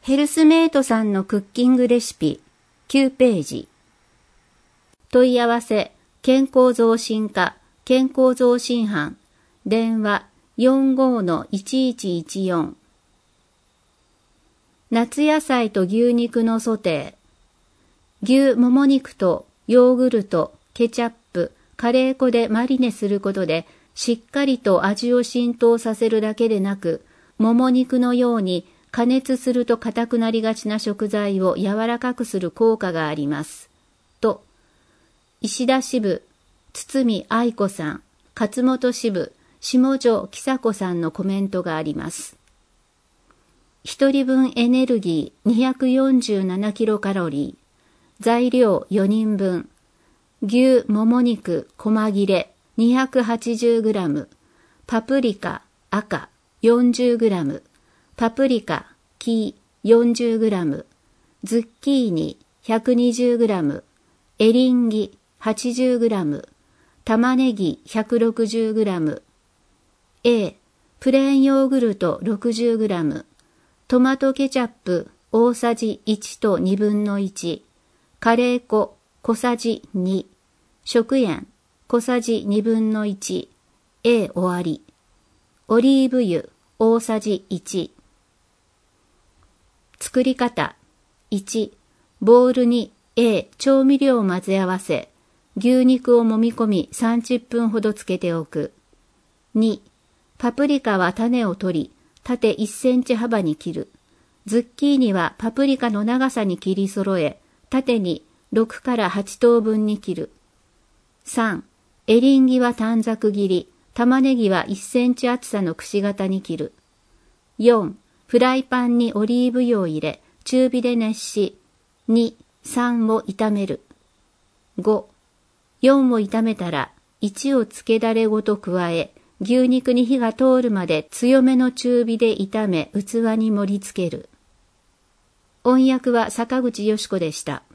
ヘルスメイトさんのクッキングレシピ9ページ。問い合わせ健康増進課健康増進班電話 45-1114。 夏野菜と牛肉のソテー。牛もも肉とヨーグルト、ケチャップ、カレー粉でマリネすることでしっかりと味を浸透させるだけでなく、もも肉のように加熱すると硬くなりがちな食材を柔らかくする効果があります。と、石田支部、堤愛子さん、勝本支部、下條喜佐子さんのコメントがあります。1人分エネルギー247キロカロリー。材料4人分。牛もも肉細切れ 280g。パプリカ赤 40g。パプリカ黄 40g。ズッキーニ 120g。エリンギ 80g。玉ねぎ 160g。A、プレーンヨーグルト 60g。トマトケチャップ大さじ1と1/2。カレー粉小さじ2。食塩小さじ1/2。A 終わり。オリーブ油大さじ1。作り方。1、ボウルに A 調味料を混ぜ合わせ、牛肉を揉み込み30分ほどつけておく。2、パプリカは種を取り、縦1センチ幅に切る。ズッキーニはパプリカの長さに切り揃え、縦に6から8等分に切る。3、エリンギは短冊切り、玉ねぎは1センチ厚さのくし形に切る。4、フライパンにオリーブ油を入れ、中火で熱し、2、3を炒める。5、4を炒めたら、1を漬けだれごと加え、牛肉に火が通るまで強めの中火で炒め、器に盛り付ける。音訳は坂口よし子でした。